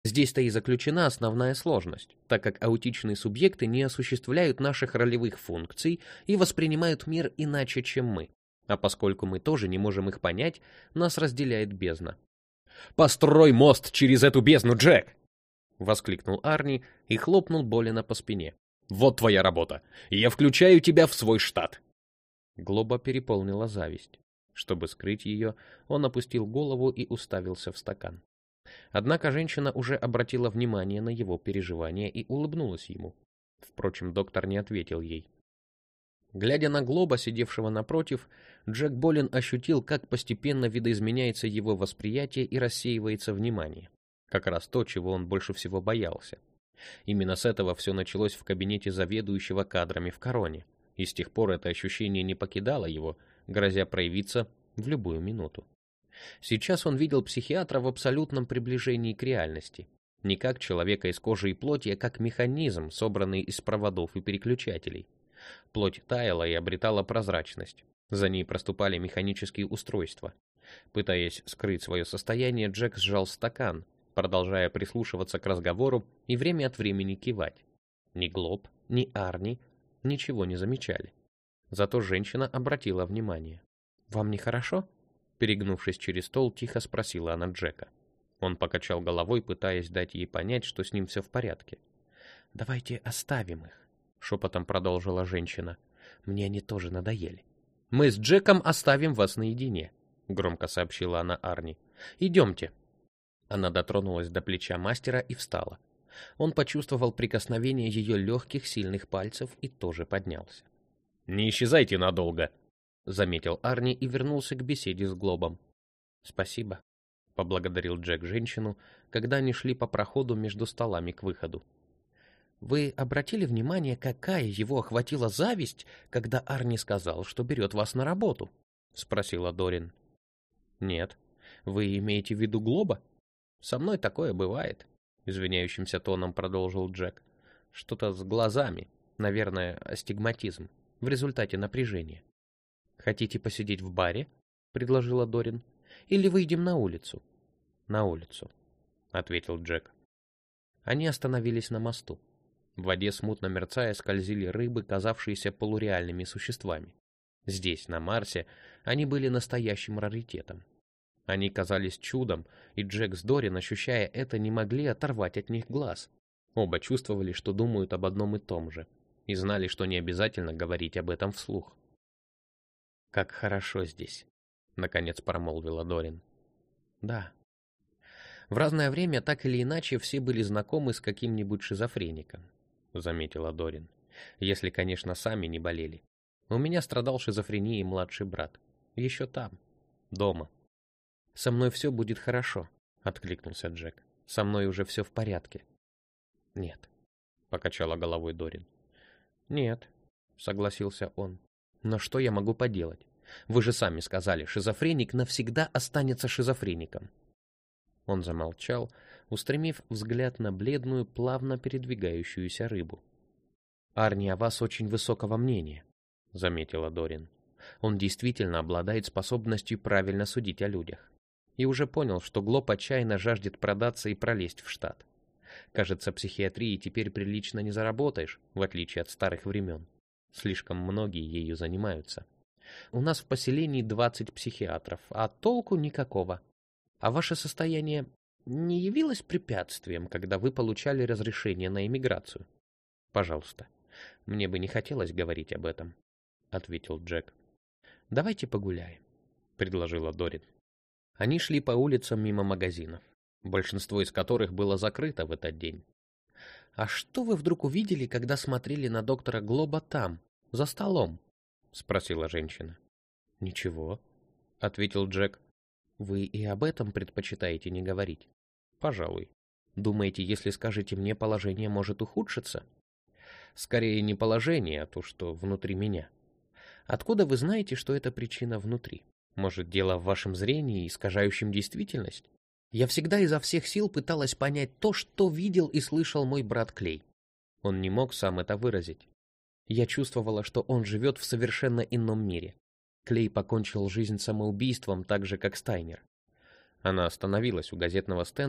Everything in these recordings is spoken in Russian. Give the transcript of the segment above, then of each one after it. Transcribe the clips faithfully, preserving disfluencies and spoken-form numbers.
Здесь-то и заключена основная сложность, так как аутичные субъекты не осуществляют наших ролевых функций и воспринимают мир иначе, чем мы. А поскольку мы тоже не можем их понять, нас разделяет бездна. «Построй мост через эту бездну, Джек!» — воскликнул Арни и хлопнул Болина по спине. «Вот твоя работа! Я включаю тебя в свой штат!» Глоба переполнила зависть. Чтобы скрыть ее, он опустил голову и уставился в стакан. Однако женщина уже обратила внимание на его переживания и улыбнулась ему. Впрочем, доктор не ответил ей. Глядя на Глоба, сидевшего напротив, Джек Болин ощутил, как постепенно видоизменяется его восприятие и рассеивается внимание. Как раз то, чего он больше всего боялся. Именно с этого все началось в кабинете заведующего кадрами в Короне, и с тех пор это ощущение не покидало его, грозя проявиться в любую минуту. Сейчас он видел психиатра в абсолютном приближении к реальности. Не как человека из кожи и плоти, а как механизм, собранный из проводов и переключателей. Плоть таяла и обретала прозрачность. За ней проступали механические устройства. Пытаясь скрыть свое состояние, Джек сжал стакан, продолжая прислушиваться к разговору и время от времени кивать. Ни Глоб, ни Арни ничего не замечали. Зато женщина обратила внимание. «Вам нехорошо?» Перегнувшись через стол, тихо спросила она Джека. Он покачал головой, пытаясь дать ей понять, что с ним все в порядке. «Давайте оставим их», — шепотом продолжила женщина. «Мне они тоже надоели». «Мы с Джеком оставим вас наедине», — громко сообщила она Арни. «Идемте». Она дотронулась до плеча мастера и встала. Он почувствовал прикосновение ее легких, сильных пальцев и тоже поднялся. «Не исчезайте надолго», — заметил Арни и вернулся к беседе с Глобом. «Спасибо», — поблагодарил Джек женщину, когда они шли по проходу между столами к выходу. «Вы обратили внимание, какая его охватила зависть, когда Арни сказал, что берет вас на работу?» — спросила Дорин. «Нет. Вы имеете в виду Глоба?» «Со мной такое бывает», — извиняющимся тоном продолжил Джек. «Что-то с глазами, наверное, астигматизм, в результате напряжения». «Хотите посидеть в баре?» — предложила Дорин. «Или выйдем на улицу?» «На улицу», — ответил Джек. Они остановились на мосту. В воде, смутно мерцая, скользили рыбы, казавшиеся полуреальными существами. Здесь, на Марсе, они были настоящим раритетом. Они казались чудом, и Джек с Дорин, ощущая это, не могли оторвать от них глаз. Оба чувствовали, что думают об одном и том же, и знали, что не обязательно говорить об этом вслух. «Как хорошо здесь», — наконец промолвила Дорин. «Да». В разное время, так или иначе, все были знакомы с каким-нибудь шизофреником, заметила Дорин. Если, конечно, сами не болели. У меня страдал шизофренией младший брат. Еще там, дома. «Со мной все будет хорошо», — откликнулся Джек. «Со мной уже все в порядке». «Нет», — покачала головой Дорин. «Нет», — согласился он. «Но что я могу поделать? Вы же сами сказали, шизофреник навсегда останется шизофреником». Он замолчал, устремив взгляд на бледную, плавно передвигающуюся рыбу. «Арни о вас очень высокого мнения», — заметила Дорин. «Он действительно обладает способностью правильно судить о людях. И уже понял, что Глоб отчаянно жаждет продаться и пролезть в штат. Кажется, психиатрии теперь прилично не заработаешь, в отличие от старых времен. Слишком многие ею занимаются. У нас в поселении двадцать психиатров, а толку никакого. А ваше состояние не явилось препятствием, когда вы получали разрешение на эмиграцию? Пожалуйста, мне бы не хотелось говорить об этом, — ответил Джек. Давайте погуляем, — предложила Дорин. Они шли по улицам мимо магазинов, большинство из которых было закрыто в этот день. «А что вы вдруг увидели, когда смотрели на доктора Глоба там, за столом?» — спросила женщина. «Ничего», — ответил Джек. «Вы и об этом предпочитаете не говорить?» «Пожалуй. Думаете, если скажете мне, положение может ухудшиться?» «Скорее не положение, а то, что внутри меня». «Откуда вы знаете, что эта причина внутри? Может, дело в вашем зрении, искажающем действительность? Я всегда изо всех сил пыталась понять то, что видел и слышал мой брат Клей. Он не мог сам это выразить. Я чувствовала, что он живет в совершенно ином мире. Клей покончил жизнь самоубийством, так же, как Стайнер». Она остановилась у газетного стенда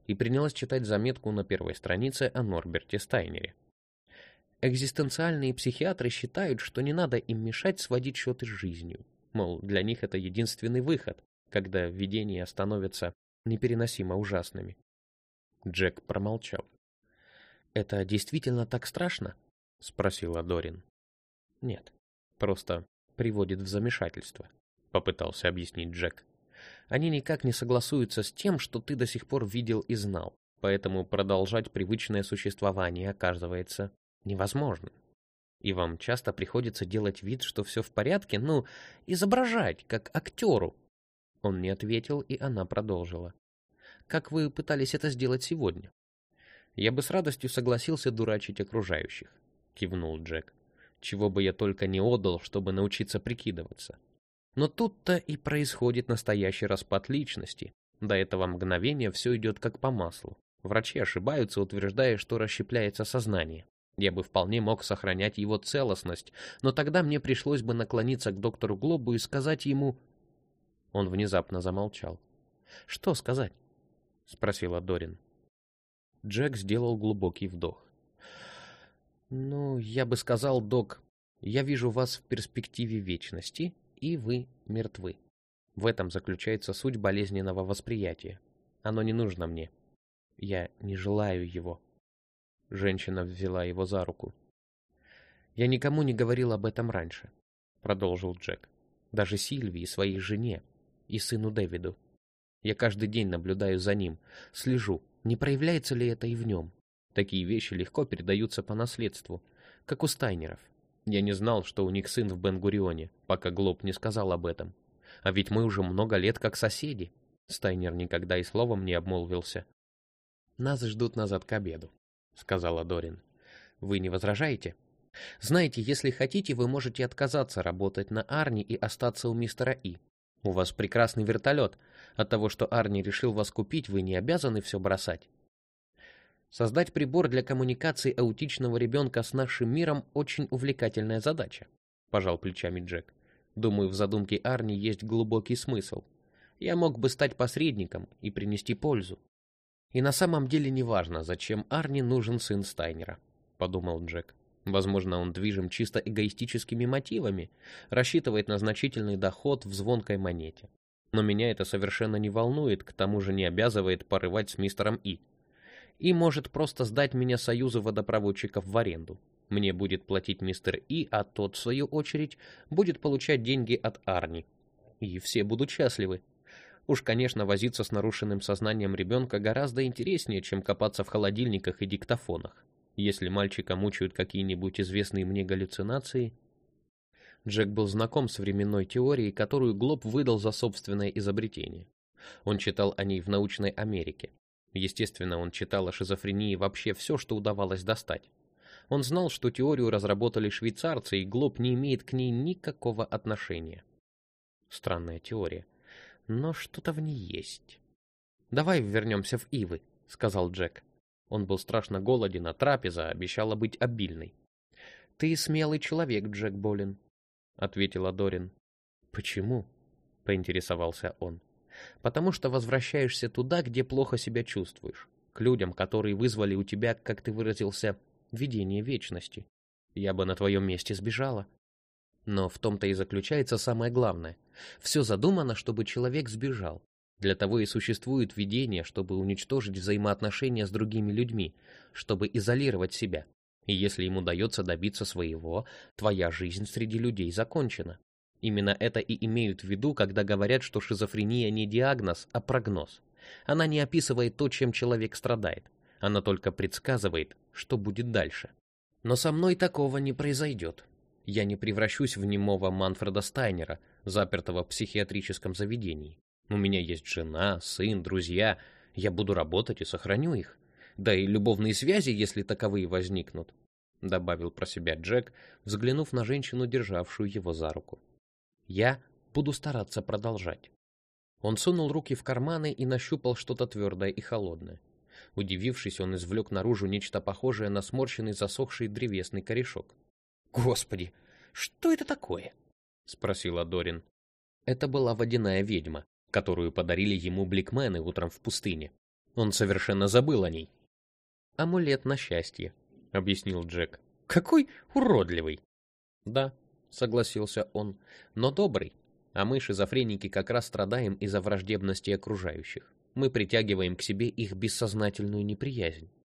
и принялась читать заметку на первой странице о Норберте Стайнере. Экзистенциальные психиатры считают, что не надо им мешать сводить счеты с жизнью. Мол, для них это единственный выход, когда видения становятся непереносимо ужасными. Джек промолчал. «Это действительно так страшно?» — спросила Дорин. «Нет, просто приводит в замешательство», — попытался объяснить Джек. «Они никак не согласуются с тем, что ты до сих пор видел и знал, поэтому продолжать привычное существование оказывается невозможным. И вам часто приходится делать вид, что все в порядке, ну, изображать, как актеру». Он не ответил, и она продолжила. «Как вы пытались это сделать сегодня?» «Я бы с радостью согласился дурачить окружающих», — кивнул Джек. «Чего бы я только не отдал, чтобы научиться прикидываться. Но тут-то и происходит настоящий распад личности. До этого мгновения все идет как по маслу. Врачи ошибаются, утверждая, что расщепляется сознание. Я бы вполне мог сохранять его целостность, но тогда мне пришлось бы наклониться к доктору Глобу и сказать ему...» Он внезапно замолчал. «Что сказать?» — спросила Дорин. Джек сделал глубокий вдох. «Ну, я бы сказал, док, я вижу вас в перспективе вечности, и вы мертвы. В этом заключается суть болезненного восприятия. Оно не нужно мне. Я не желаю его». Женщина взяла его за руку. «Я никому не говорил об этом раньше», — продолжил Джек. «Даже Сильвии, своей жене, и сыну Дэвиду. Я каждый день наблюдаю за ним, слежу, не проявляется ли это и в нем. Такие вещи легко передаются по наследству, как у Стайнеров. Я не знал, что у них сын в Бен-Гурионе, пока Глоб не сказал об этом. А ведь мы уже много лет как соседи». Стайнер никогда и словом не обмолвился. «Нас ждут назад к обеду», — сказала Дорин. «Вы не возражаете? Знаете, если хотите, вы можете отказаться работать на Арни и остаться у мистера И. У вас прекрасный вертолет. От того, что Арни решил вас купить, вы не обязаны все бросать. Создать прибор для коммуникации аутичного ребенка с нашим миром — очень увлекательная задача», — пожал плечами Джек. «Думаю, в задумке Арни есть глубокий смысл. Я мог бы стать посредником и принести пользу. И на самом деле неважно, зачем Арни нужен сын Стайнера», — подумал Джек. «Возможно, он движим чисто эгоистическими мотивами, рассчитывает на значительный доход в звонкой монете. Но меня это совершенно не волнует, к тому же не обязывает порывать с мистером И. И может просто сдать меня союзу водопроводчиков в аренду. Мне будет платить мистер И, а тот, в свою очередь, будет получать деньги от Арни. И все будут счастливы. Уж, конечно, возиться с нарушенным сознанием ребенка гораздо интереснее, чем копаться в холодильниках и диктофонах. Если мальчика мучают какие-нибудь известные мне галлюцинации...» Джек был знаком с временной теорией, которую Глоб выдал за собственное изобретение. Он читал о ней в «Научной Америке». Естественно, он читал о шизофрении вообще все, что удавалось достать. Он знал, что теорию разработали швейцарцы, и Глоб не имеет к ней никакого отношения. Странная теория, но что-то в ней есть. «Давай вернемся в Ивы», — сказал Джек. Он был страшно голоден, а трапеза обещала быть обильной. «Ты смелый человек, Джек Болин», — ответила Дорин. «Почему?» — поинтересовался он. «Потому что возвращаешься туда, где плохо себя чувствуешь, к людям, которые вызвали у тебя, как ты выразился, видение вечности. Я бы на твоем месте сбежала». Но в том-то и заключается самое главное. Все задумано, чтобы человек сбежал. Для того и существует видение, чтобы уничтожить взаимоотношения с другими людьми, чтобы изолировать себя. И если ему удается добиться своего, твоя жизнь среди людей закончена. Именно это и имеют в виду, когда говорят, что шизофрения не диагноз, а прогноз. Она не описывает то, чем человек страдает. Она только предсказывает, что будет дальше. Но со мной такого не произойдет. Я не превращусь в немого Манфреда Стайнера, запертого в психиатрическом заведении. У меня есть жена, сын, друзья. Я буду работать и сохраню их. Да и любовные связи, если таковые возникнут», — добавил про себя Джек, взглянув на женщину, державшую его за руку. «Я буду стараться продолжать». Он сунул руки в карманы и нащупал что-то твердое и холодное. Удивившись, он извлек наружу нечто похожее на сморщенный засохший древесный корешок. «Господи, что это такое?» — спросила Дорин. Это была водяная ведьма, которую подарили ему бликмены утром в пустыне. Он совершенно забыл о ней. «Амулет на счастье», — объяснил Джек. «Какой уродливый!» «Да», — согласился он, — «но добрый. А мы, шизофреники, как раз страдаем из-за враждебности окружающих. Мы притягиваем к себе их бессознательную неприязнь.